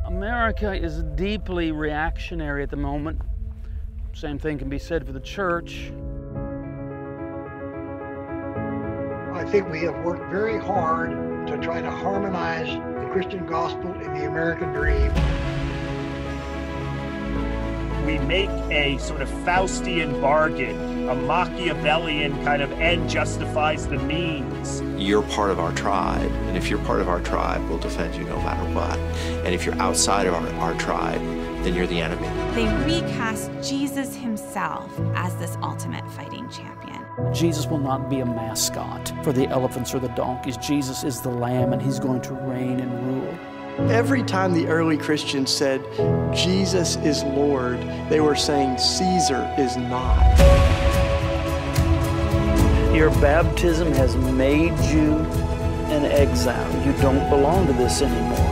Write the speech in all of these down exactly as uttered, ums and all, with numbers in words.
America is deeply reactionary at the moment. Same thing can be said for the church. I think we have worked very hard to try to harmonize the Christian gospel and the American dream. We make a sort of Faustian bargain, a Machiavellian kind of end justifies the means. You're part of our tribe, and if you're part of our tribe, we'll defend you no matter what. And if you're outside of our, our tribe, then you're the enemy. They recast Jesus himself as this ultimate fighting champion. Jesus will not be a mascot for the elephants or the donkeys. Jesus is the Lamb, and he's going to reign and rule. Every time the early Christians said, Jesus is Lord, they were saying Caesar is not. Your baptism has made you an exile. You don't belong to this anymore.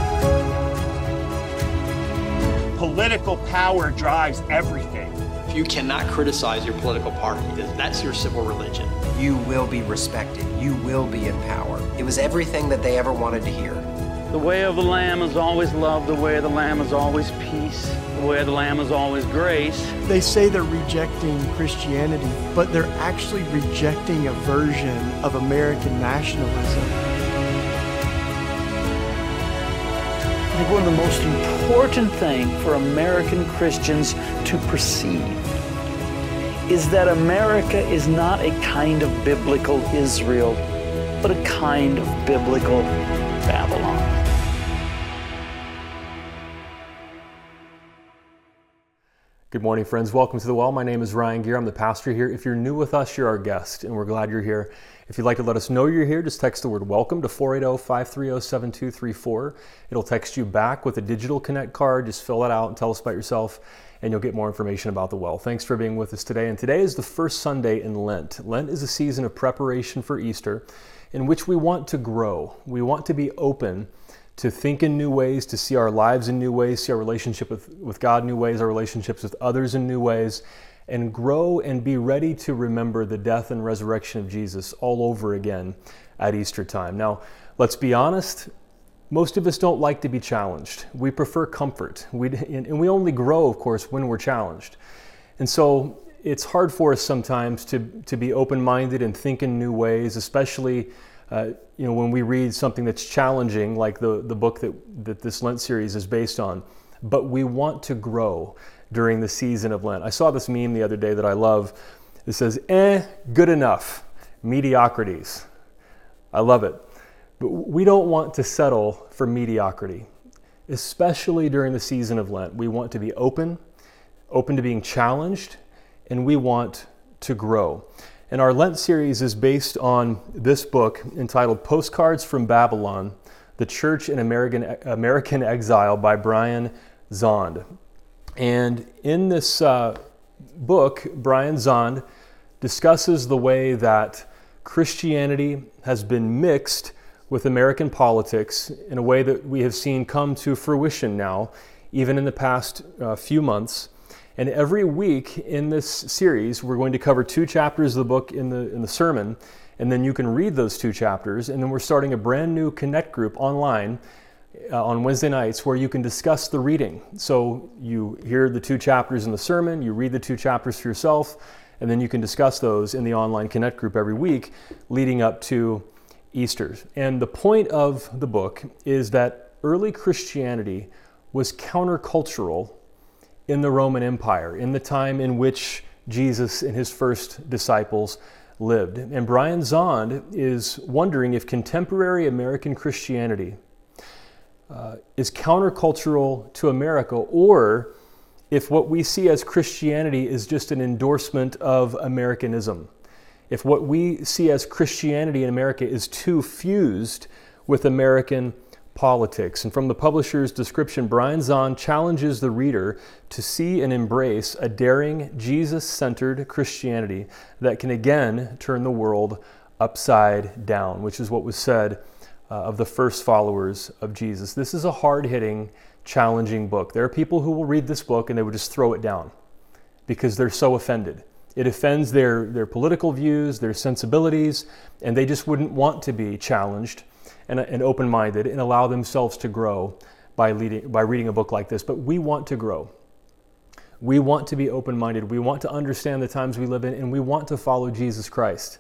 Political power drives everything. You cannot criticize your political party. That's your civil religion. You will be respected. You will be in power. It was everything that they ever wanted to hear. The way of the Lamb is always love. The way of the Lamb is always peace. The way of the Lamb is always grace. They say they're rejecting Christianity, but they're actually rejecting a version of American nationalism. I think one of the most important things for American Christians to perceive is that America is not a kind of biblical Israel, but a kind of biblical Babylon. Good morning, friends. Welcome to The Well. My name is Ryan Gear. I'm the pastor here. If you're new with us, you're our guest, and we're glad you're here. If you'd like to let us know you're here, just text the word WELCOME to four eight zero, five three zero, seven two three four. It'll text you back with a digital Connect card. Just fill it out and tell us about yourself, and you'll get more information about The Well. Thanks for being with us today. And today is the first Sunday in Lent. Lent is a season of preparation for Easter in which we want to grow. We want to be open to think in new ways, to see our lives in new ways, see our relationship with, with God in new ways, our relationships with others in new ways, and grow and be ready to remember the death and resurrection of Jesus all over again at Easter time. Now, let's be honest, most of us don't like to be challenged. We prefer comfort. We, and we only grow, of course, when we're challenged. And so it's hard for us sometimes to, to be open-minded and think in new ways, especially Uh, you know, when we read something that's challenging, like the, the book that, that this Lent series is based on. But we want to grow during the season of Lent. I saw this meme the other day that I love. It says, eh, good enough, mediocrities. I love it. But we don't want to settle for mediocrity, especially during the season of Lent. We want to be open, open to being challenged, and we want to grow. And our Lent series is based on this book entitled Postcards from Babylon, The Church in American, American Exile by Brian Zahnd. And in this uh, book, Brian Zahnd discusses the way that Christianity has been mixed with American politics in a way that we have seen come to fruition now, even in the past uh, few months. And every week in this series, we're going to cover two chapters of the book in the in the sermon, and then you can read those two chapters. And then we're starting a brand new Connect group online uh, on Wednesday nights where you can discuss the reading. So you hear the two chapters in the sermon, you read the two chapters for yourself, and then you can discuss those in the online Connect group every week leading up to Easter. And the point of the book is that early Christianity was countercultural in the Roman Empire, in the time in which Jesus and his first disciples lived. And Brian Zahnd is wondering if contemporary American Christianity uh, is countercultural to America, or if what we see as Christianity is just an endorsement of Americanism. If what we see as Christianity in America is too fused with American politics. And from the publisher's description, Brian Zahnd challenges the reader to see and embrace a daring, Jesus-centered Christianity that can again turn the world upside down, which is what was said uh, of the first followers of Jesus. This is a hard-hitting, challenging book. There are people who will read this book and they would just throw it down because they're so offended. It offends their, their political views, their sensibilities, and they just wouldn't want to be challenged and, and open-minded and allow themselves to grow by, leading, by reading a book like this, but we want to grow. We want to be open-minded. We want to understand the times we live in, and we want to follow Jesus Christ.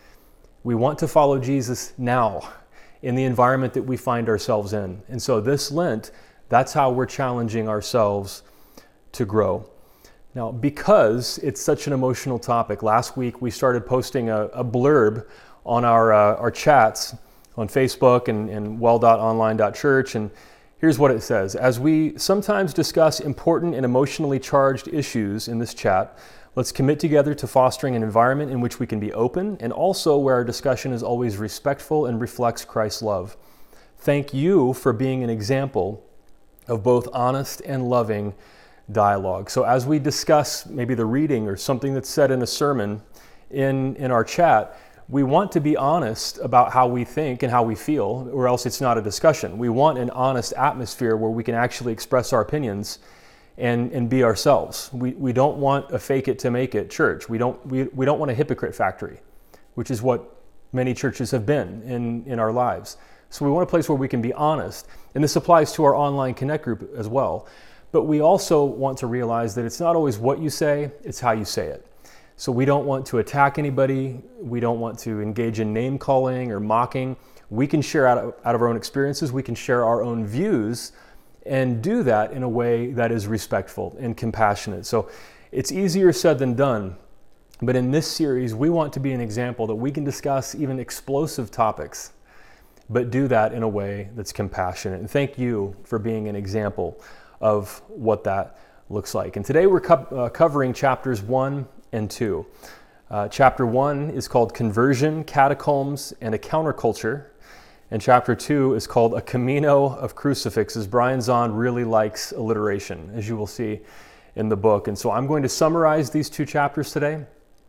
We want to follow Jesus now in the environment that we find ourselves in. And so this Lent, that's how we're challenging ourselves to grow. Now, because it's such an emotional topic, last week we started posting a, a blurb on our, uh, our chats on Facebook and, and well dot online dot church, and here's what it says. As we sometimes discuss important and emotionally charged issues in this chat, let's commit together to fostering an environment in which we can be open and also where our discussion is always respectful and reflects Christ's love. Thank you for being an example of both honest and loving dialogue. So as we discuss maybe the reading or something that's said in a sermon in, in our chat, we want to be honest about how we think and how we feel, or else it's not a discussion. We want an honest atmosphere where we can actually express our opinions and, and be ourselves. We, we don't want a fake it to make it church. We don't, we, we don't want a hypocrite factory, which is what many churches have been in, in our lives. So we want a place where we can be honest. And this applies to our online Connect group as well. But we also want to realize that it's not always what you say, it's how you say it. So we don't want to attack anybody. We don't want to engage in name calling or mocking. We can share out of, out of our own experiences. We can share our own views and do that in a way that is respectful and compassionate. So it's easier said than done. But in this series, we want to be an example that we can discuss even explosive topics, but do that in a way that's compassionate. And thank you for being an example of what that looks like. And today we're co- uh, covering chapters one and two. Uh, chapter one is called Conversion, Catacombs, and a Counterculture. And chapter two is called A Camino of Crucifixes. Brian Zahnd really likes alliteration, as you will see in the book. And so I'm going to summarize these two chapters today.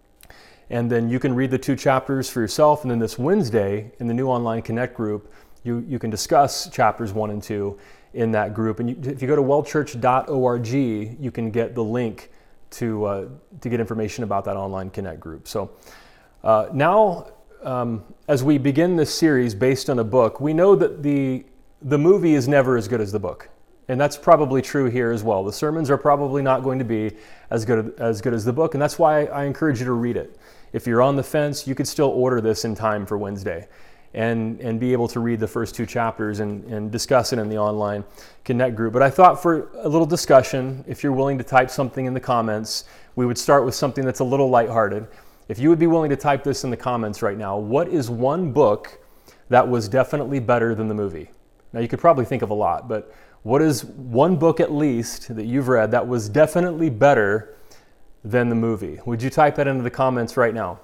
And then you can read the two chapters for yourself. And then this Wednesday in the new online Connect group, you, you can discuss chapters one and two in that group. And you, if you go to well church dot org, you can get the link to uh, to get information about that online Connect group. So uh, now, um, as we begin this series based on a book, we know that the the movie is never as good as the book. And that's probably true here as well. The sermons are probably not going to be as good as good as the book, and that's why I encourage you to read it. If you're on the fence, you could still order this in time for Wednesday and, and be able to read the first two chapters and, and discuss it in the online Connect group. But I thought for a little discussion, if you're willing to type something in the comments, we would start with something that's a little lighthearted. If you would be willing to type this in the comments right now, what is one book that was definitely better than the movie? Now you could probably think of a lot, but what is one book at least that you've read that was definitely better than the movie? Would you type that into the comments right now?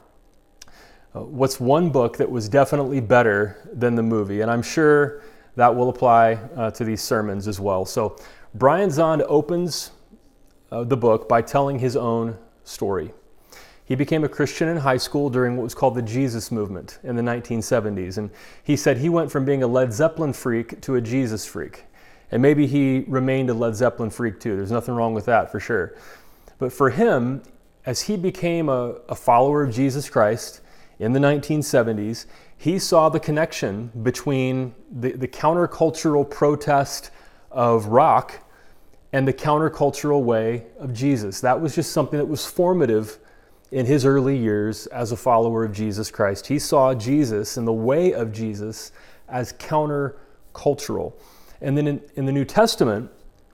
Uh, what's one book that was definitely better than the movie? And I'm sure that will apply uh, to these sermons as well. So Brian Zahnd opens uh, the book by telling his own story. He became a Christian in high school during what was called the Jesus movement in the nineteen seventies. And he said he went from being a Led Zeppelin freak to a Jesus freak. And maybe he remained a Led Zeppelin freak too. There's nothing wrong with that for sure. But for him, as he became a, a follower of Jesus Christ in the nineteen seventies, he saw the connection between the, the countercultural protest of rock and the countercultural way of Jesus. That was just something that was formative in his early years as a follower of Jesus Christ. He saw Jesus and the way of Jesus as countercultural. And then in, in the New Testament,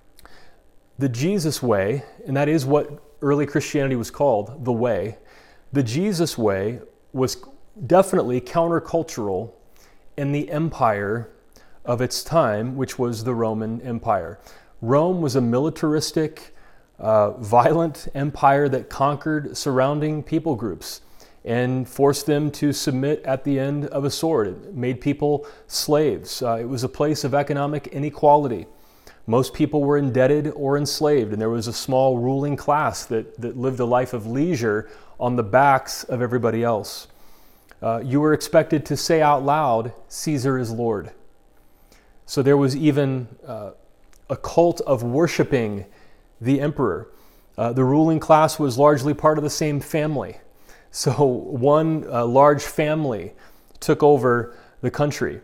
the Jesus way, and that is what early Christianity was called, the way, the Jesus way was definitely countercultural in the empire of its time, which was the Roman Empire. Rome was a militaristic, uh, violent empire that conquered surrounding people groups and forced them to submit at the end of a sword. It made people slaves. Uh, it was a place of economic inequality. Most people were indebted or enslaved, and there was a small ruling class that, that lived a life of leisure on the backs of everybody else. Uh, you were expected to say out loud, "Caesar is Lord." So there was even uh, a cult of worshiping the emperor. Uh, the ruling class was largely part of the same family. So one uh, large family took over the country.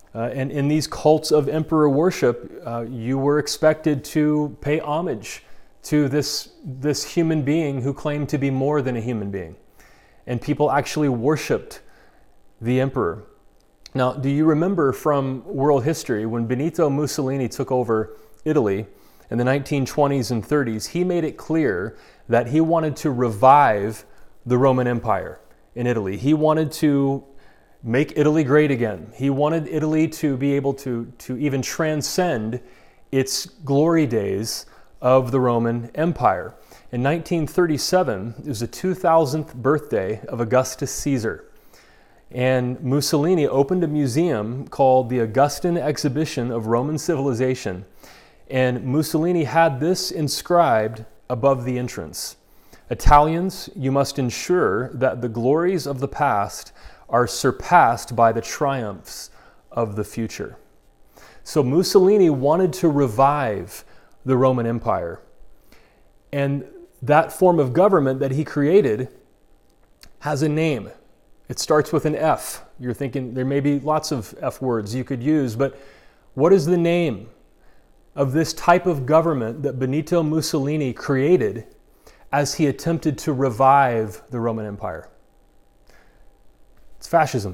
Uh, and in these cults of emperor worship, uh, you were expected to pay homage to this, this human being who claimed to be more than a human being. And people actually worshiped the emperor. Now, do you remember from world history when Benito Mussolini took over Italy in the nineteen twenties and thirties, he made it clear that he wanted to revive the Roman Empire in Italy. He wanted to make Italy great again. He wanted Italy to be able to, to even transcend its glory days of the Roman Empire. In nineteen thirty-seven, it was the two thousandth birthday of Augustus Caesar. And Mussolini opened a museum called the Augustan Exhibition of Roman Civilization. And Mussolini had this inscribed above the entrance: Italians, you must ensure that the glories of the past are surpassed by the triumphs of the future. So Mussolini wanted to revive the Roman Empire. And that form of government that he created has a name. It starts with an F. You're thinking there may be lots of F words you could use, but what is the name of this type of government that Benito Mussolini created as he attempted to revive the Roman Empire? It's fascism.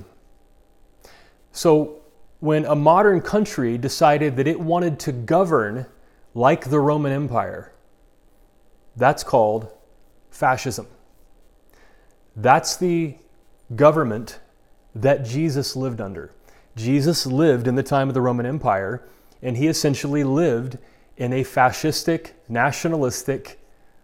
So when a modern country decided that it wanted to govern like the Roman Empire, that's called fascism. That's the government that Jesus lived under. Jesus lived in the time of the Roman Empire, and he essentially lived in a fascistic, nationalistic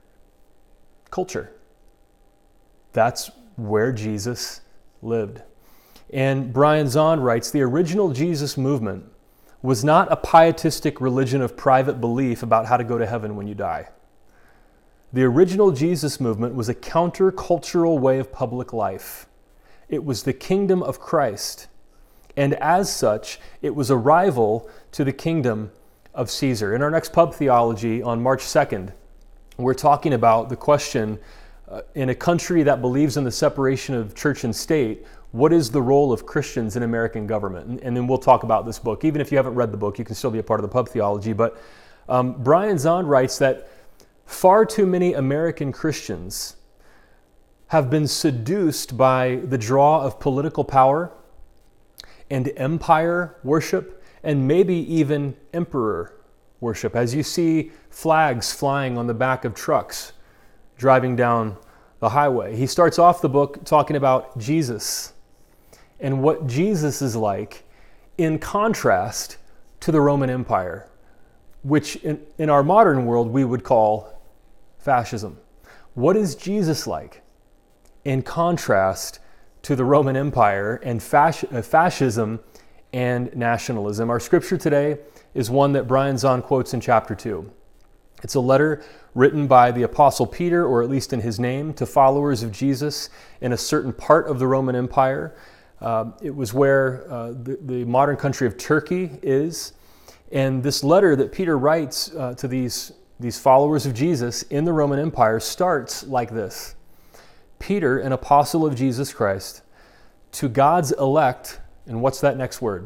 culture. That's where Jesus lived. And Brian Zahnd writes, the original Jesus movement was not a pietistic religion of private belief about how to go to heaven when you die. The original Jesus movement was a countercultural way of public life. It was the kingdom of Christ. And as such, it was a rival to the kingdom of Caesar. In our next Pub Theology on March second, we're talking about the question, uh, in a country that believes in the separation of church and state, what is the role of Christians in American government? And, and then we'll talk about this book. Even if you haven't read the book, you can still be a part of the Pub Theology. But um, Brian Zahnd writes that far too many American Christians have been seduced by the draw of political power and empire worship, and maybe even emperor worship, as you see flags flying on the back of trucks driving down the highway. He starts off the book talking about Jesus and what Jesus is like in contrast to the Roman Empire, which in, in our modern world we would call fascism. What is Jesus like in contrast to the Roman Empire and fasc- uh, fascism and nationalism? Our scripture today is one that Brian Zahnd quotes in chapter two. It's a letter written by the Apostle Peter, or at least in his name, to followers of Jesus in a certain part of the Roman Empire. Uh, it was where uh, the, the modern country of Turkey is. And this letter that Peter writes uh, to these, these followers of Jesus in the Roman Empire starts like this: Peter, an apostle of Jesus Christ, to God's elect, and what's that next word?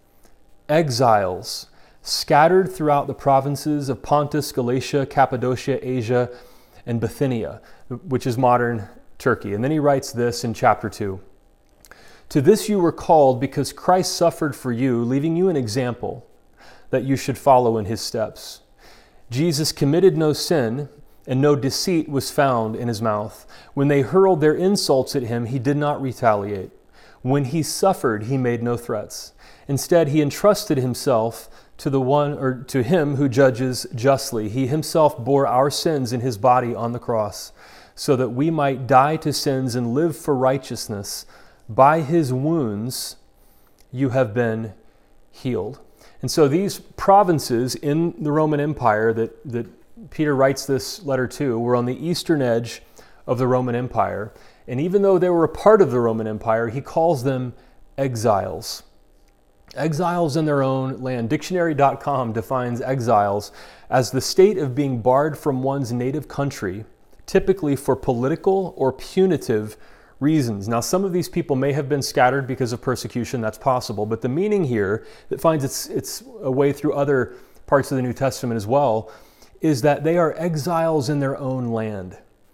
Exiles, scattered throughout the provinces of Pontus, Galatia, Cappadocia, Asia, and Bithynia, which is modern Turkey. And then he writes this in chapter two. To this you were called because Christ suffered for you, leaving you an example that you should follow in his steps. Jesus committed no sin, and no deceit was found in his mouth. When they hurled their insults at him, he did not retaliate. When he suffered, he made no threats. Instead, he entrusted himself to the one or to him who judges justly. He himself bore our sins in his body on the cross, so that we might die to sins and live for righteousness. By his wounds you have been healed. And so these provinces in the Roman Empire that, that Peter writes this letter to were on the eastern edge of the Roman Empire. And even though they were a part of the Roman Empire, he calls them exiles. Exiles in their own land. Dictionary dot com defines exiles as the state of being barred from one's native country, typically for political or punitive reasons. Now, some of these people may have been scattered because of persecution, that's possible, but the meaning here that finds its, its way through other parts of the New Testament as well is that they are exiles in their own land.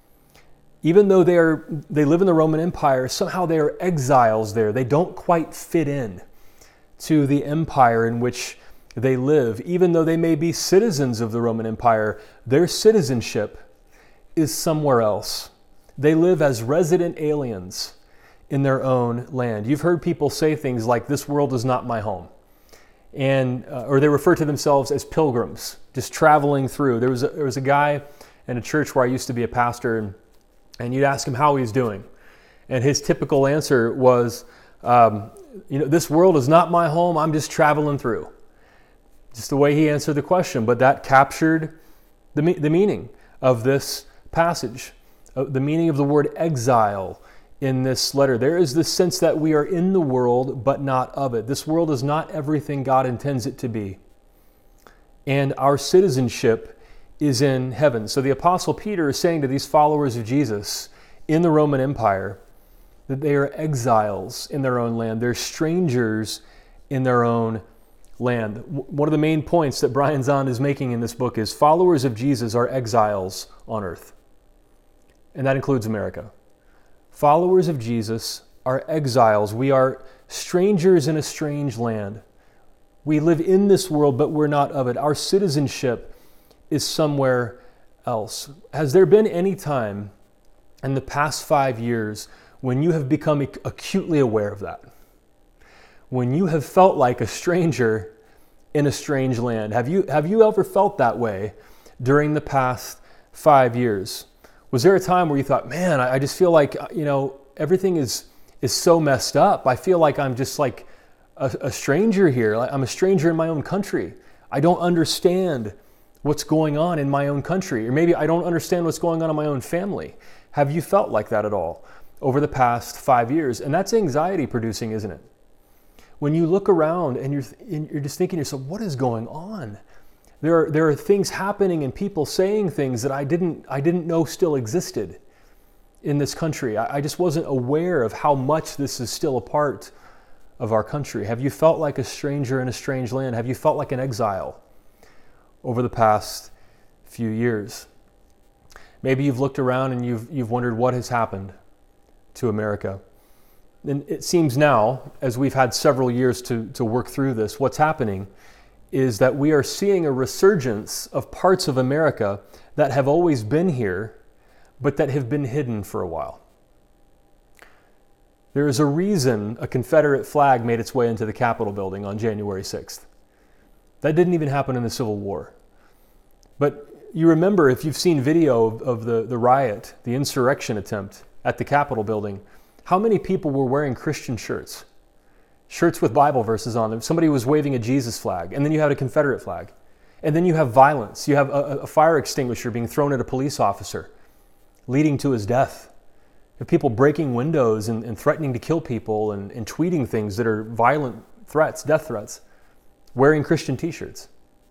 Even though they are they live in the Roman Empire, somehow they are exiles there. They don't quite fit in to the empire in which they live. Even though they may be citizens of the Roman Empire, their citizenship is somewhere else. They live as resident aliens in their own land. You've heard people say things like, "This world is not my home." And uh, or they refer to themselves as pilgrims, just traveling through. There was a, there was a guy in a church where I used to be a pastor, and, and you'd ask him how he's doing. And his typical answer was, um, you know, "This world is not my home, I'm just traveling through." Just the way he answered the question, but that captured the, the meaning of this passage, uh, the meaning of the word exile in this letter. There is this sense that we are in the world, but not of it. This world is not everything God intends it to be. And our citizenship is in heaven. So the Apostle Peter is saying to these followers of Jesus in the Roman Empire that they are exiles in their own land. They're strangers in their own land. One of the main points that Brian Zahnd is making in this book is followers of Jesus are exiles on earth. And that includes America. Followers of Jesus are exiles. We are strangers in a strange land. We live in this world, but we're not of it. Our citizenship is somewhere else. Has there been any time in the past five years when you have become acutely aware of that? When you have felt like a stranger in a strange land? Have you, have you ever felt that way during the past five years? Was there a time where you thought, man, I just feel like, you know, everything is is so messed up. I feel like I'm just like a, a stranger here. I'm a stranger in my own country. I don't understand what's going on in my own country. Or maybe I don't understand what's going on in my own family. Have you felt like that at all over the past five years? And that's anxiety producing, isn't it? When you look around and you're, and you're just thinking to yourself, what is going on? There are, there are things happening and people saying things that I didn't, I didn't know still existed in this country. I, I just wasn't aware of how much this is still a part of our country. Have you felt like a stranger in a strange land? Have you felt like an exile over the past few years? Maybe you've looked around and you've, you've wondered what has happened to America. And it seems now, as we've had several years to, to work through this, what's happening is that we are seeing a resurgence of parts of America that have always been here, but that have been hidden for a while. There is a reason a Confederate flag made its way into the Capitol building on January sixth. That didn't even happen in the Civil War. But you remember, if you've seen video of, of the, the riot, the insurrection attempt at the Capitol building, how many people were wearing Christian shirts? Shirts with Bible verses on them. Somebody was waving a Jesus flag, and then you had a Confederate flag. And then you have violence. You have a, a fire extinguisher being thrown at a police officer, leading to his death. You have people breaking windows and, and threatening to kill people and, and tweeting things that are violent threats, death threats, wearing Christian t-shirts.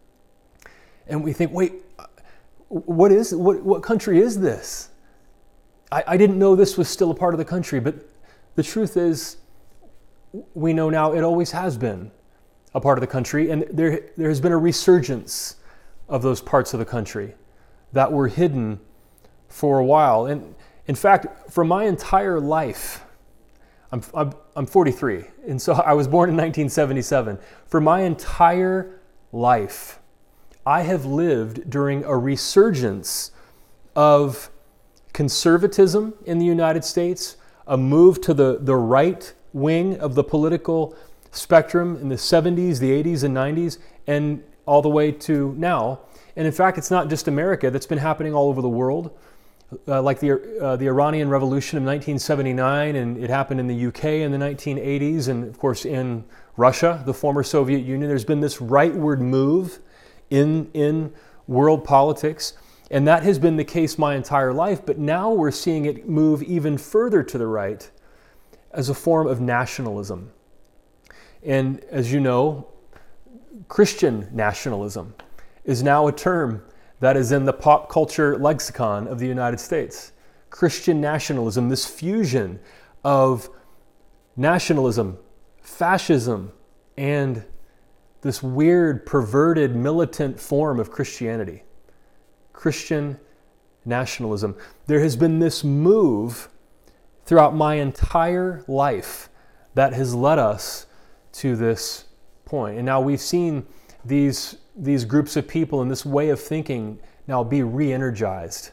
And we think, wait, what is what, what country is this? I, I didn't know this was still a part of the country, but the truth is, we know now it always has been a part of the country, and there, there has been a resurgence of those parts of the country that were hidden for a while. And in fact, for my entire life, I'm, I'm, I'm forty-three, and so I was born in nineteen seventy-seven. For my entire life, I have lived during a resurgence of conservatism in the United States, a move to the, the right wing of the political spectrum in the seventies, the eighties, and nineties, and all the way to now. And in fact, it's not just America. That's been happening all over the world, uh, like the uh, the Iranian Revolution of nineteen seventy-nine, and it happened in the U K in the nineteen eighties, and of course in Russia, the former Soviet Union. There's been this rightward move in in world politics, and that has been the case my entire life. But now we're seeing it move even further to the right as a form of nationalism. And as you know, Christian nationalism is now a term that is in the pop culture lexicon of the United States. Christian nationalism, this fusion of nationalism, fascism, and this weird, perverted, militant form of Christianity. Christian nationalism. There has been this move throughout my entire life that has led us to this point. And now we've seen these, these groups of people and this way of thinking now be re-energized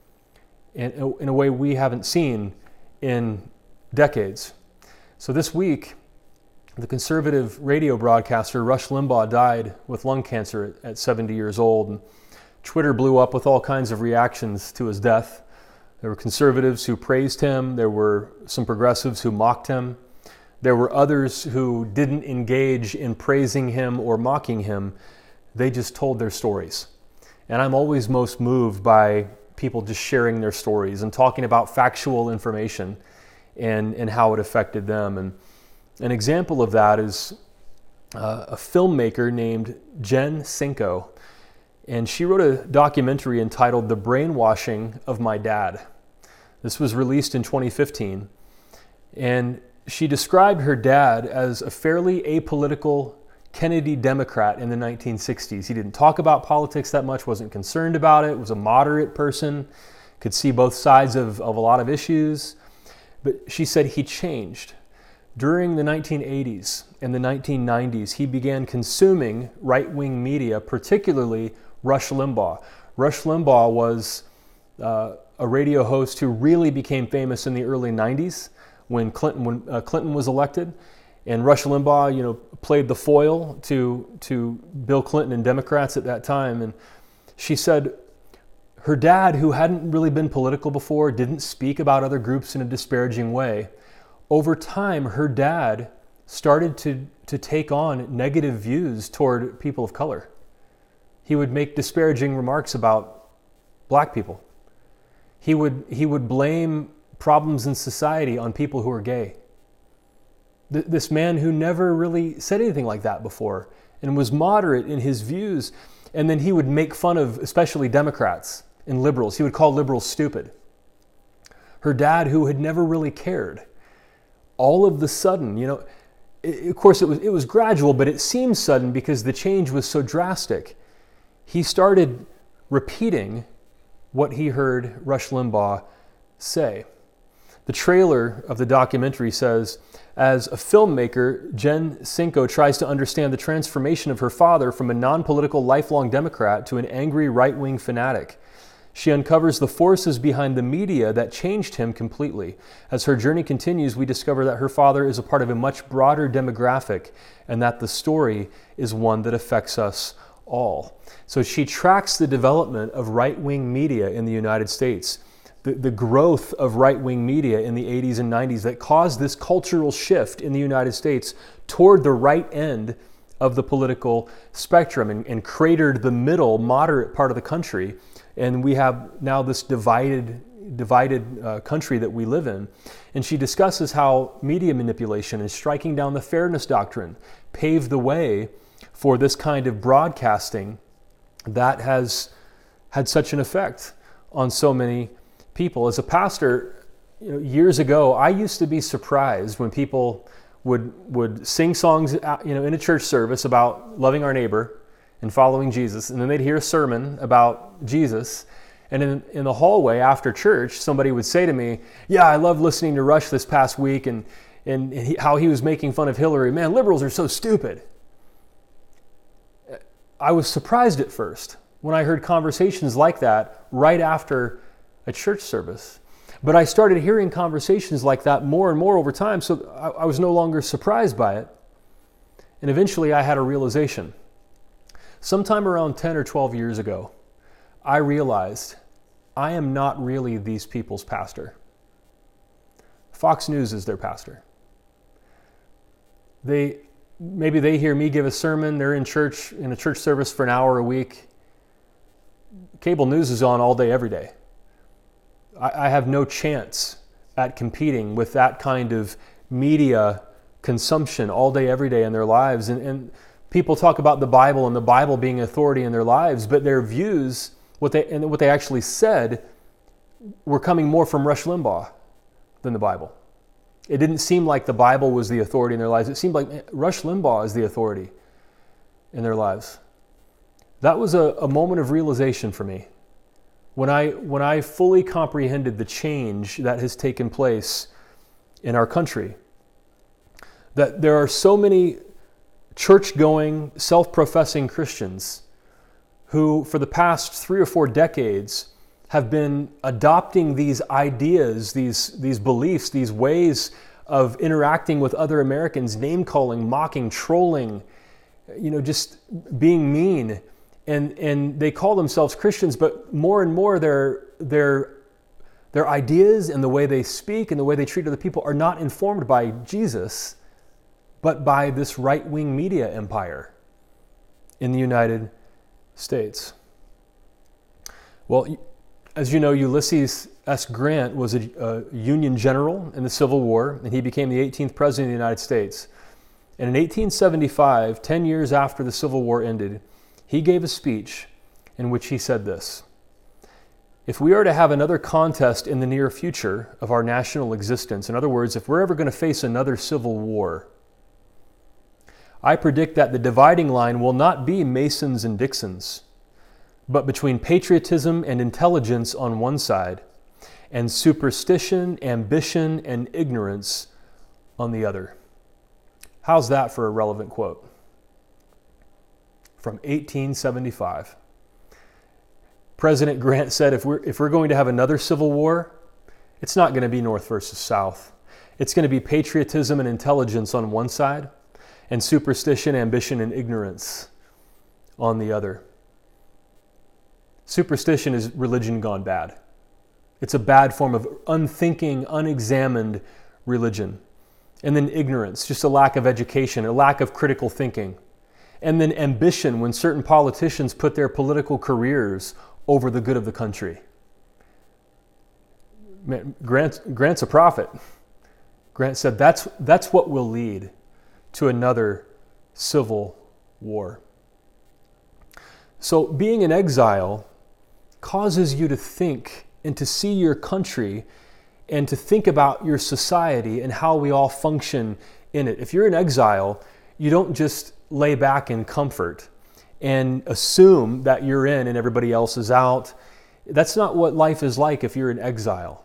in, in a way we haven't seen in decades. So this week, the conservative radio broadcaster Rush Limbaugh died with lung cancer at seventy years old. And Twitter blew up with all kinds of reactions to his death. There were conservatives who praised him. There were some progressives who mocked him. There were others who didn't engage in praising him or mocking him. They just told their stories. And I'm always most moved by people just sharing their stories and talking about factual information and, and how it affected them. And an example of that is uh, a filmmaker named Jen Cinco. And she wrote a documentary entitled The Brainwashing of My Dad. This was released in twenty fifteen. And she described her dad as a fairly apolitical Kennedy Democrat in the nineteen sixties. He didn't talk about politics that much, wasn't concerned about it, was a moderate person, could see both sides of, of a lot of issues. But she said he changed. During the nineteen eighties and the nineteen nineties, he began consuming right-wing media, particularly Rush Limbaugh. Rush Limbaugh was uh, a radio host who really became famous in the early nineties when Clinton when uh, Clinton was elected, and Rush Limbaugh, you know, played the foil to to Bill Clinton and Democrats at that time. And she said her dad, who hadn't really been political before, didn't speak about other groups in a disparaging way. Over time, her dad started to to take on negative views toward people of color. He would make disparaging remarks about black people. He would he would blame problems in society on people who are gay. Th- this man who never really said anything like that before and was moderate in his views, and then he would make fun of especially Democrats and liberals. He would call liberals stupid. Her dad, who had never really cared, all of the sudden, you know, it, of course it was it was gradual, but it seemed sudden because the change was so drastic. He started repeating what he heard Rush Limbaugh say. The trailer of the documentary says, as a filmmaker, Jen Cinco tries to understand the transformation of her father from a non-political lifelong Democrat to an angry right-wing fanatic. She uncovers the forces behind the media that changed him completely. As her journey continues, we discover that her father is a part of a much broader demographic and that the story is one that affects us all. So she tracks the development of right-wing media in the United States, the, the growth of right-wing media in the eighties and nineties that caused this cultural shift in the United States toward the right end of the political spectrum and, and cratered the middle, moderate part of the country. And we have now this divided divided uh, country that we live in. And she discusses how media manipulation and striking down the fairness doctrine paved the way for this kind of broadcasting that has had such an effect on so many people. As a pastor, you know, years ago, I used to be surprised when people would would sing songs, you know, in a church service about loving our neighbor and following Jesus, and then they'd hear a sermon about Jesus, and in, in the hallway after church, somebody would say to me, yeah, I loved listening to Rush this past week, and, and he, how he was making fun of Hillary. Man, liberals are so stupid. I was surprised at first when I heard conversations like that right after a church service. But I started hearing conversations like that more and more over time, so I, I was no longer surprised by it. And eventually I had a realization. Sometime around ten or twelve years ago, I realized I am not really these people's pastor. Fox News is their pastor. They maybe they hear me give a sermon, they're in church, in a church service for an hour a week. Cable news is on all day, every day. I, I have no chance at competing with that kind of media consumption all day, every day in their lives. And, and people talk about the Bible and the Bible being authority in their lives, but their views, what they and what they actually said, were coming more from Rush Limbaugh than the Bible. It didn't seem like the Bible was the authority in their lives. It seemed like man, Rush Limbaugh is the authority in their lives. That was a, a moment of realization for me. When I, when I fully comprehended the change that has taken place in our country, that there are so many church-going, self-professing Christians who, for the past three or four decades, have been adopting these ideas, these, these beliefs, these ways of interacting with other Americans, name-calling, mocking, trolling, you know, just being mean. And, and they call themselves Christians, but more and more their, their, their ideas and the way they speak and the way they treat other people are not informed by Jesus, but by this right-wing media empire in the United States. Well, as you know, Ulysses S. Grant was a, a Union general in the Civil War, and he became the eighteenth president of the United States. And in eighteen seventy-five, ten years after the Civil War ended, he gave a speech in which he said this: "If we are to have another contest in the near future of our national existence, in other words, if we're ever going to face another civil war, I predict that the dividing line will not be Masons and Dixons, but between patriotism and intelligence on one side, and superstition, ambition, and ignorance on the other." How's that for a relevant quote? From eighteen seventy-five. President Grant said, if we're, if we're going to have another civil war, it's not going to be North versus South. It's going to be patriotism and intelligence on one side, and superstition, ambition, and ignorance on the other. Superstition is religion gone bad. It's a bad form of unthinking, unexamined religion. And then ignorance, just a lack of education, a lack of critical thinking. And then ambition, when certain politicians put their political careers over the good of the country. Grant, Grant's a prophet. Grant said that's, that's what will lead to another civil war. So being in exile causes you to think and to see your country and to think about your society and how we all function in it. If you're in exile, you don't just lay back in comfort and assume that you're in and everybody else is out. That's not what life is like if you're in exile.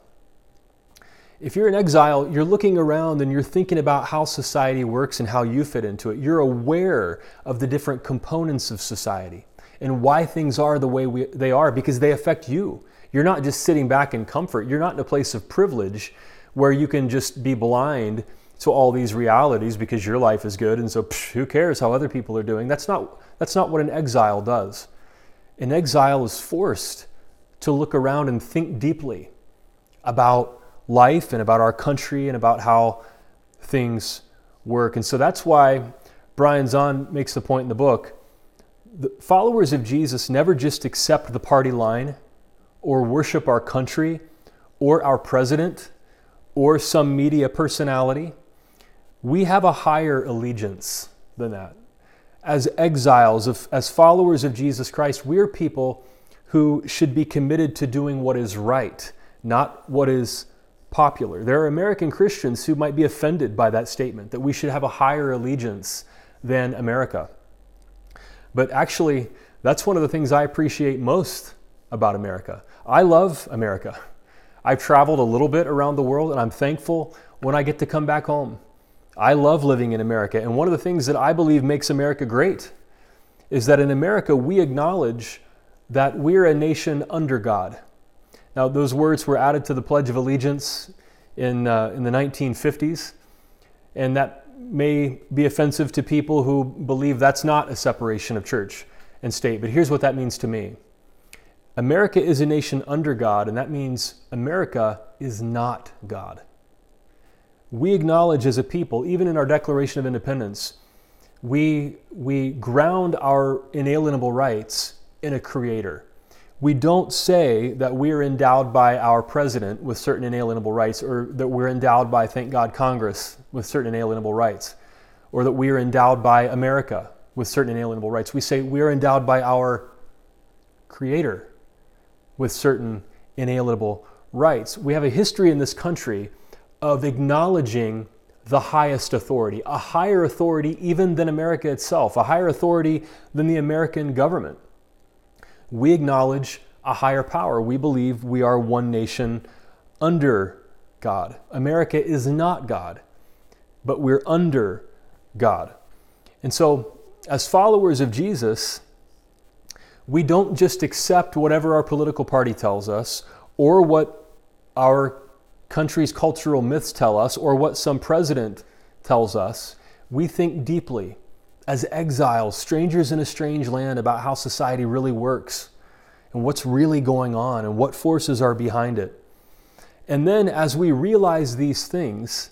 If you're in exile, you're looking around and you're thinking about how society works and how you fit into it. You're aware of the different components of society and why things are the way we, they are, because they affect you. You're not just sitting back in comfort. You're not in a place of privilege where you can just be blind to all these realities because your life is good and so psh, who cares how other people are doing. That's not, that's not what an exile does. An exile is forced to look around and think deeply about life and about our country and about how things work. And so that's why Brian Zahnd makes the point in the book: the followers of Jesus never just accept the party line or worship our country or our president or some media personality. We have a higher allegiance than that. As exiles, as followers of Jesus Christ, we're people who should be committed to doing what is right, not what is popular. There are American Christians who might be offended by that statement, that we should have a higher allegiance than America. But actually, that's one of the things I appreciate most about America. I love America. I've traveled a little bit around the world, and I'm thankful when I get to come back home. I love living in America, and one of the things that I believe makes America great is that in America we acknowledge that we're a nation under God. Now, those words were added to the Pledge of Allegiance in, uh, in the nineteen fifties, and that may be offensive to people who believe that's not a separation of church and state, but here's what that means to me. America is a nation under God, and that means America is not God. We acknowledge as a people, even in our Declaration of Independence, we, we ground our inalienable rights in a creator. We don't say that we're endowed by our president with certain inalienable rights, or that we're endowed by, thank God, Congress with certain inalienable rights, or that we are endowed by America with certain inalienable rights. We say we're endowed by our creator with certain inalienable rights. We have a history in this country of acknowledging the highest authority, a higher authority even than America itself, a higher authority than the American government. We acknowledge a higher power. We believe we are one nation under God. America is not God, but we're under God. And so, as followers of Jesus, we don't just accept whatever our political party tells us, or what our country's cultural myths tell us, or what some president tells us. We think deeply as exiles, strangers in a strange land, about how society really works and what's really going on and what forces are behind it. And then as we realize these things,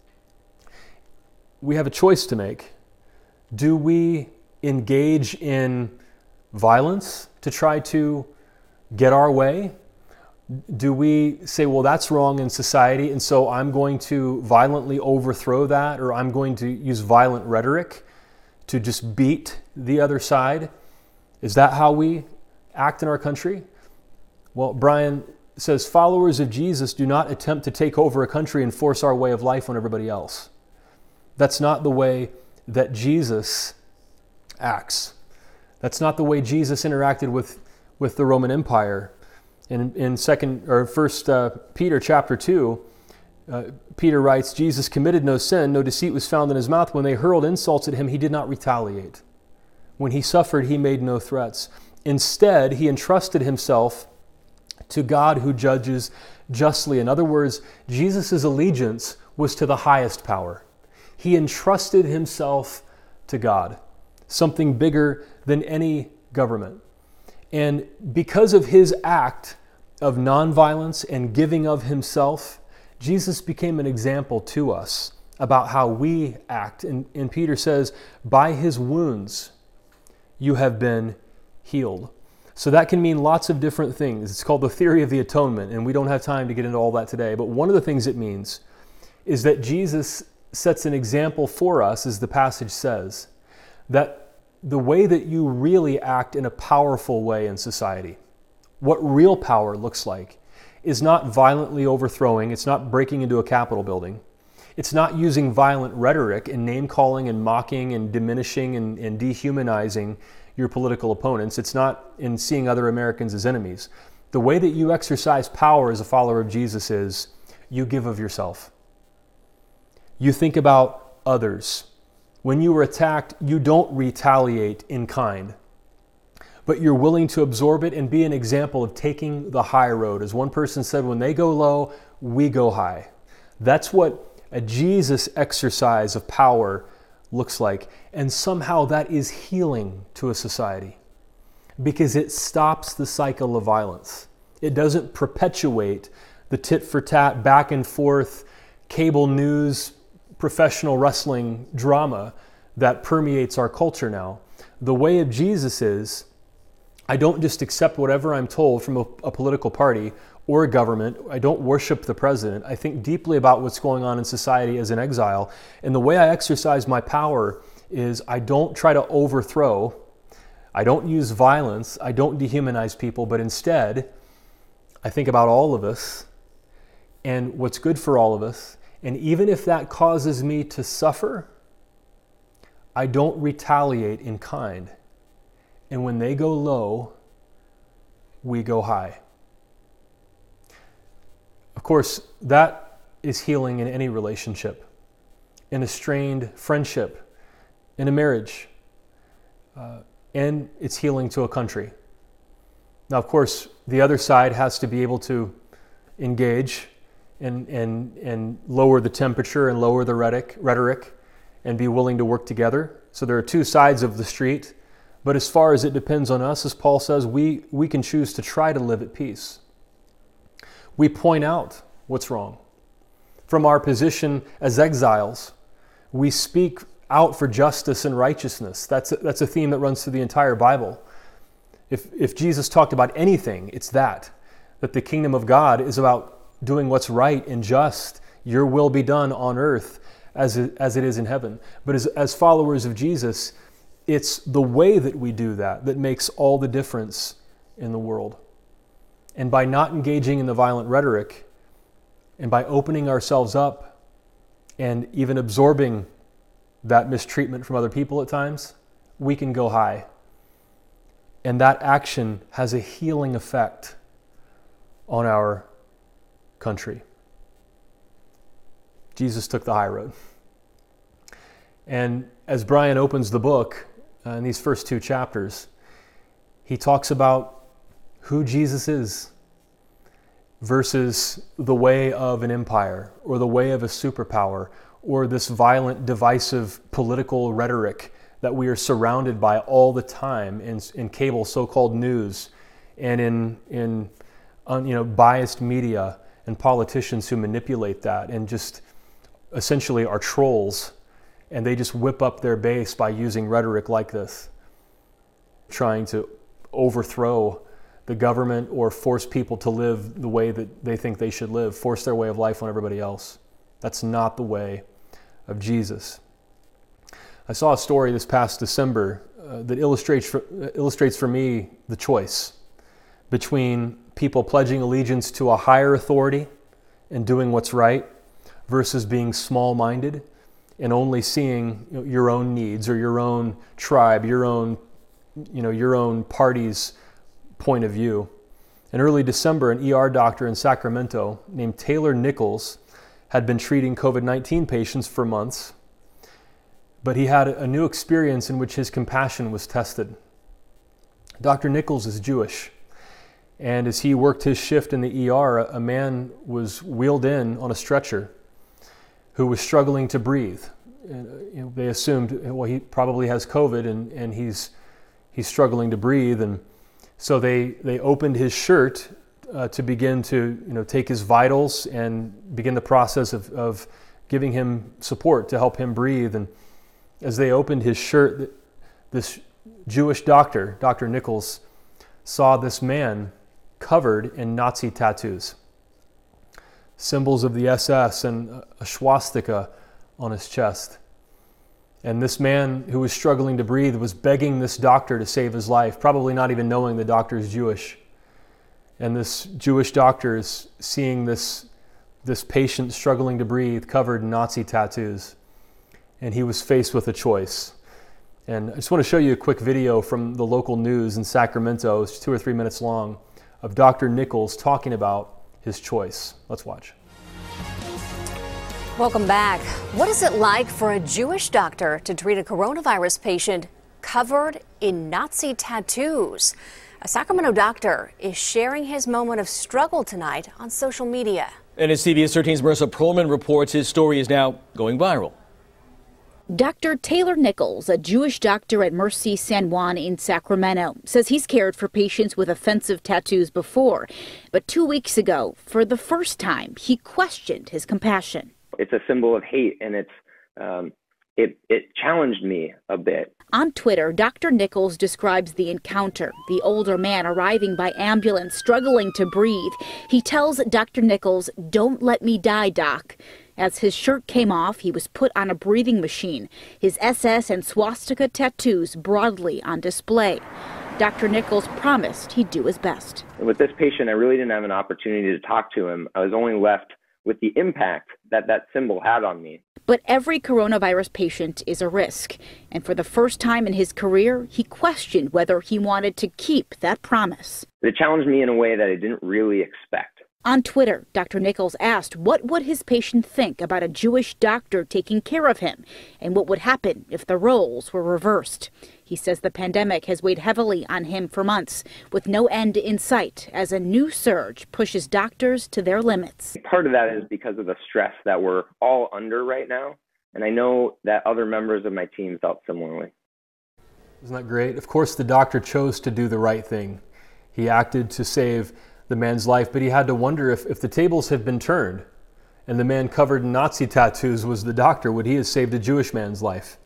we have a choice to make. Do we engage in violence to try to get our way? Do we say, well, that's wrong in society, and so I'm going to violently overthrow that, or I'm going to use violent rhetoric to just beat the other side? Is that how we act in our country? Well, Brian says followers of Jesus do not attempt to take over a country and force our way of life on everybody else. That's not the way that Jesus acts. That's not the way Jesus interacted with, with the Roman Empire. In, in second or first uh, Peter chapter two, uh, Peter writes, Jesus committed no sin, no deceit was found in his mouth. When they hurled insults at him, he did not retaliate. When he suffered, he made no threats. Instead, he entrusted himself to God who judges justly. In other words, Jesus' allegiance was to the highest power. He entrusted himself to God, something bigger than any government. And because of his act of nonviolence and giving of himself, Jesus became an example to us about how we act. And, and Peter says, by his wounds, you have been healed. So that can mean lots of different things. It's called the theory of the atonement, and we don't have time to get into all that today. But one of the things it means is that Jesus sets an example for us, as the passage says, that the way that you really act in a powerful way in society, what real power looks like, is not violently overthrowing, it's not breaking into a Capitol building, it's not using violent rhetoric and name-calling and mocking and diminishing and, and dehumanizing your political opponents. It's not in seeing other Americans as enemies. The way that you exercise power as a follower of Jesus is you give of yourself. You think about others. When you are attacked, you don't retaliate in kind, but you're willing to absorb it and be an example of taking the high road. As one person said, when they go low, we go high. That's what a Jesus exercise of power looks like. And somehow that is healing to a society because it stops the cycle of violence. It doesn't perpetuate the tit for tat, back and forth, cable news, professional wrestling drama that permeates our culture now. The way of Jesus is, I don't just accept whatever I'm told from a, a political party or a government. I don't worship the president. I think deeply about what's going on in society as an exile. And the way I exercise my power is I don't try to overthrow. I don't use violence. I don't dehumanize people, but instead, I think about all of us and what's good for all of us. And even if that causes me to suffer, I don't retaliate in kind. And when they go low, we go high. Of course, that is healing in any relationship, in a strained friendship, in a marriage, uh, and it's healing to a country. Now, of course, the other side has to be able to engage and and and lower the temperature and lower the rhetoric, rhetoric and be willing to work together. So there are two sides of the street, but as far as it depends on us, as Paul says, we, we can choose to try to live at peace. We point out what's wrong. From our position as exiles, we speak out for justice and righteousness. That's a, that's a theme that runs through the entire Bible. If, if Jesus talked about anything, it's that, that the kingdom of God is about doing what's right and just. Your will be done on earth as it, as it is in heaven. But as, as followers of Jesus, it's the way that we do that that makes all the difference in the world. And by not engaging in the violent rhetoric, And by opening ourselves up and even absorbing that mistreatment from other people at times, we can go high. And that action has a healing effect on our country. Jesus took the high road. And as Brian opens the book, uh, in these first two chapters, he talks about who Jesus is versus the way of an empire or the way of a superpower or this violent, divisive political rhetoric that we are surrounded by all the time in, in cable so-called news and in, in um, you know, biased media and politicians who manipulate that and just essentially are trolls, and they just whip up their base by using rhetoric like this, trying to overthrow the government or force people to live the way that they think they should live, force their way of life on everybody else. That's not the way of Jesus. I saw a story this past December uh, that illustrates for, uh, illustrates for me the choice between people pledging allegiance to a higher authority and doing what's right versus being small-minded and only seeing you know, your own needs or your own tribe, your own, you know, your own party's point of view. In early December, an E R doctor in Sacramento named Taylor Nichols had been treating COVID nineteen patients for months, but he had a new experience in which his compassion was tested. Doctor Nichols is Jewish, and as he worked his shift in the E R, a man was wheeled in on a stretcher who was struggling to breathe. And, you know, they assumed, well, he probably has COVID and, and he's he's struggling to breathe. And so they, they opened his shirt uh, to begin to you know take his vitals and begin the process of, of giving him support to help him breathe. And as they opened his shirt, this Jewish doctor, Doctor Nichols, saw this man covered in Nazi tattoos, symbols of the S S and a swastika on his chest. And this man who was struggling to breathe was begging this doctor to save his life, probably not even knowing the doctor is Jewish. And this Jewish doctor is seeing this, this patient struggling to breathe covered in Nazi tattoos. And he was faced with a choice. And I just want to show you a quick video from the local news in Sacramento. It's two or three minutes long of Doctor Nichols talking about his choice. Let's watch. Welcome back. What is it like for a Jewish doctor to treat a coronavirus patient covered in Nazi tattoos? A Sacramento doctor is sharing his moment of struggle tonight on social media. And as C B S thirteen's Marissa Perlman reports, his story is now going viral. Doctor Taylor Nichols, a Jewish doctor at Mercy San Juan in Sacramento, says he's cared for patients with offensive tattoos before. But two weeks ago, for the first time, he questioned his compassion. It's a symbol of hate, and it's um, it, it challenged me a bit. On Twitter, Doctor Nichols describes the encounter, the older man arriving by ambulance, struggling to breathe. He tells Doctor Nichols, "Don't let me die, Doc." As his shirt came off, he was put on a breathing machine, his S S and swastika tattoos broadly on display. Doctor Nichols promised he'd do his best. With this patient, I really didn't have an opportunity to talk to him. I was only left with the impact that that symbol had on me. But every coronavirus patient is a risk. And for the first time in his career, he questioned whether he wanted to keep that promise. It challenged me in a way that I didn't really expect. On Twitter, Doctor Nichols asked what would his patient think about a Jewish doctor taking care of him and what would happen if the roles were reversed. He says the pandemic has weighed heavily on him for months, with no end in sight as a new surge pushes doctors to their limits. Part of that is because of the stress that we're all under right now, and I know that other members of my team felt similarly. Isn't that great? Of course, the doctor chose to do the right thing. He acted to save the man's life, but he had to wonder if, if the tables had been turned and the man covered in Nazi tattoos was the doctor, would he have saved a Jewish man's life?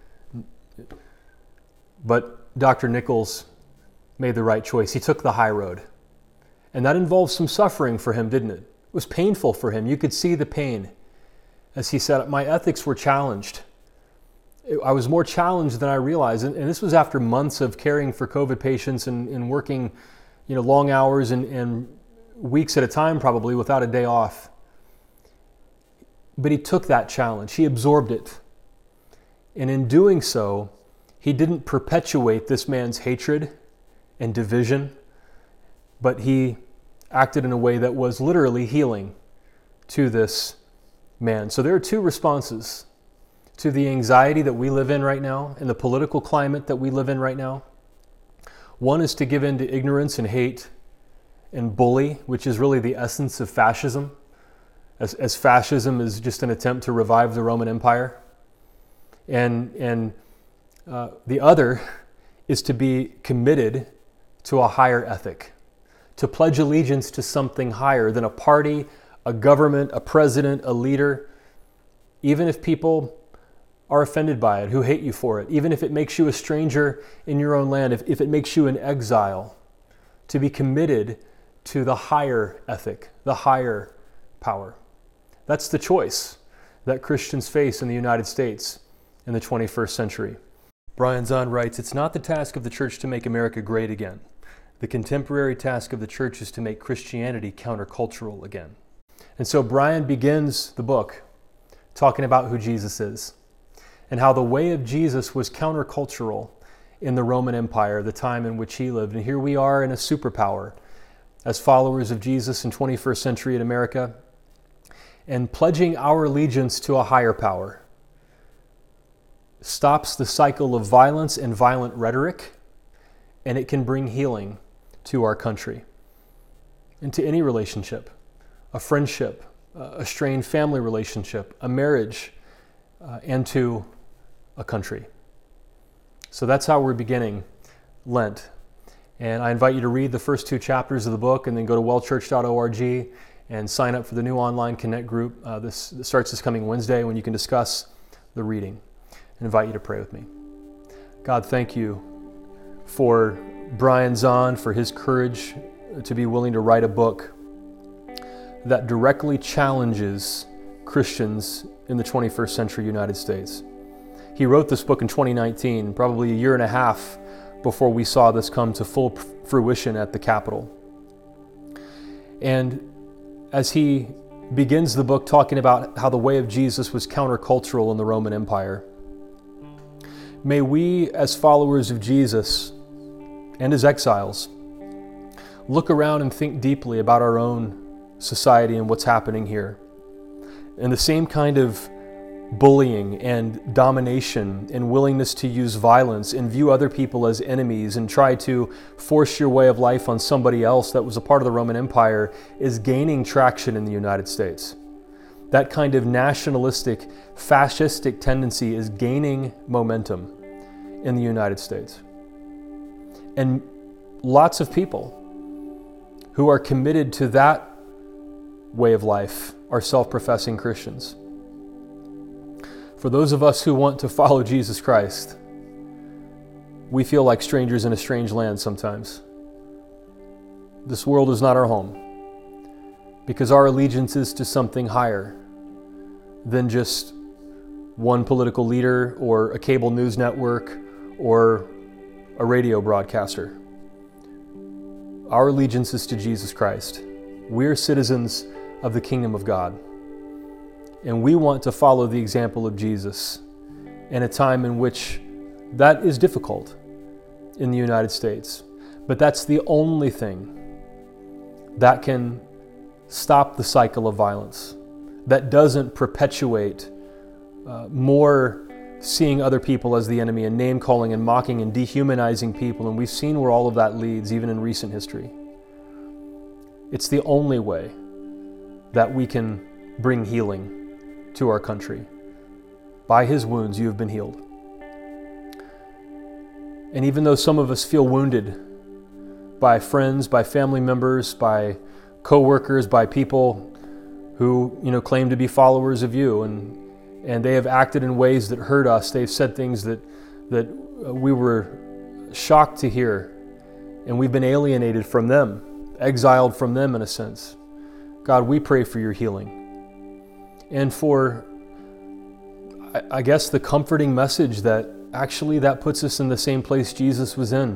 But Doctor Nichols made the right choice. He took the high road. And that involved some suffering for him, didn't it? It was painful for him. You could see the pain. As he said, my ethics were challenged. I was more challenged than I realized. And, and this was after months of caring for COVID patients and, and working you know, long hours and, and weeks at a time, probably without a day off. but he took that challenge. He absorbed it. And in doing so, he didn't perpetuate this man's hatred and division, but he acted in a way that was literally healing to this man. So there are two responses to the anxiety that we live in right now and the political climate that we live in right now. One is to give in to ignorance and hate and bully, which is really the essence of fascism, as, as fascism is just an attempt to revive the Roman Empire. And, and uh, the other is to be committed to a higher ethic, to pledge allegiance to something higher than a party, a government, a president, a leader, even if people are offended by it, who hate you for it, even if it makes you a stranger in your own land, if, if it makes you an exile, to be committed to the higher ethic, the higher power. That's the choice that Christians face in the United States in the twenty-first century. Brian Zahnd writes, "It's not the task of the church to make America great again. The contemporary task of the church is to make Christianity countercultural again." And so Brian begins the book talking about who Jesus is and how the way of Jesus was countercultural in the Roman Empire, the time in which he lived. And here we are in a superpower as followers of Jesus in twenty-first century in America, and pledging our allegiance to a higher power stops the cycle of violence and violent rhetoric, and it can bring healing to our country and to any relationship, a friendship, a strained family relationship, a marriage, uh, and to a country. So that's how we're beginning Lent. And I invite you to read the first two chapters of the book and then go to well church dot org and sign up for the new online Connect group. Uh, this, this starts this coming Wednesday when you can discuss the reading. I invite you to pray with me. God, thank you for Brian Zahnd, for his courage to be willing to write a book that directly challenges Christians in the twenty-first century United States. He wrote this book in twenty nineteen, probably a year and a half before we saw this come to full fruition at the Capitol. And as he begins the book talking about how the way of Jesus was countercultural in the Roman Empire, may we, as followers of Jesus and as exiles, look around and think deeply about our own society and what's happening here. And the same kind of bullying and domination and willingness to use violence and view other people as enemies and try to force your way of life on somebody else that was a part of the Roman Empire is gaining traction in the United States. That kind of nationalistic, fascistic tendency is gaining momentum in the United States. And lots of people who are committed to that way of life are self-professing Christians. For those of us who want to follow Jesus Christ, we feel like strangers in a strange land sometimes. This world is not our home because our allegiance is to something higher than just one political leader or a cable news network or a radio broadcaster. Our allegiance is to Jesus Christ. We're citizens of the kingdom of God. And we want to follow the example of Jesus in a time in which that is difficult in the United States. But that's the only thing that can stop the cycle of violence, that doesn't perpetuate uh, more seeing other people as the enemy and name-calling and mocking and dehumanizing people. And we've seen where all of that leads, even in recent history. It's the only way that we can bring healing to our country. By his wounds you have been healed. And even though some of us feel wounded by friends, by family members, by co-workers, by people who, you know, claim to be followers of you, and and they have acted in ways that hurt us, they've said things that that we were shocked to hear, and we've been alienated from them, exiled from them in a sense. God, we pray for your healing. And for, I guess, the comforting message that actually that puts us in the same place Jesus was in.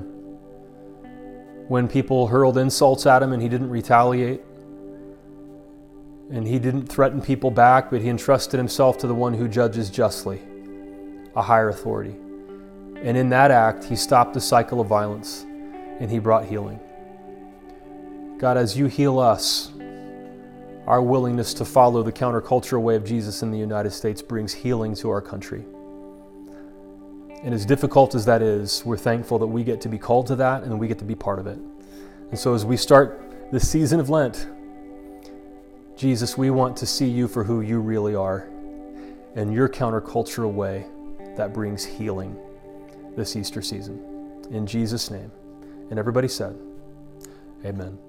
When people hurled insults at him and he didn't retaliate. And he didn't threaten people back, but he entrusted himself to the one who judges justly, a higher authority. And in that act, he stopped the cycle of violence and he brought healing. God, as you heal us, our willingness to follow the countercultural way of Jesus in the United States brings healing to our country. And as difficult as that is, we're thankful that we get to be called to that and we get to be part of it. And so as we start this season of Lent, Jesus, we want to see you for who you really are and your countercultural way that brings healing this Easter season. In Jesus' name. And everybody said, amen.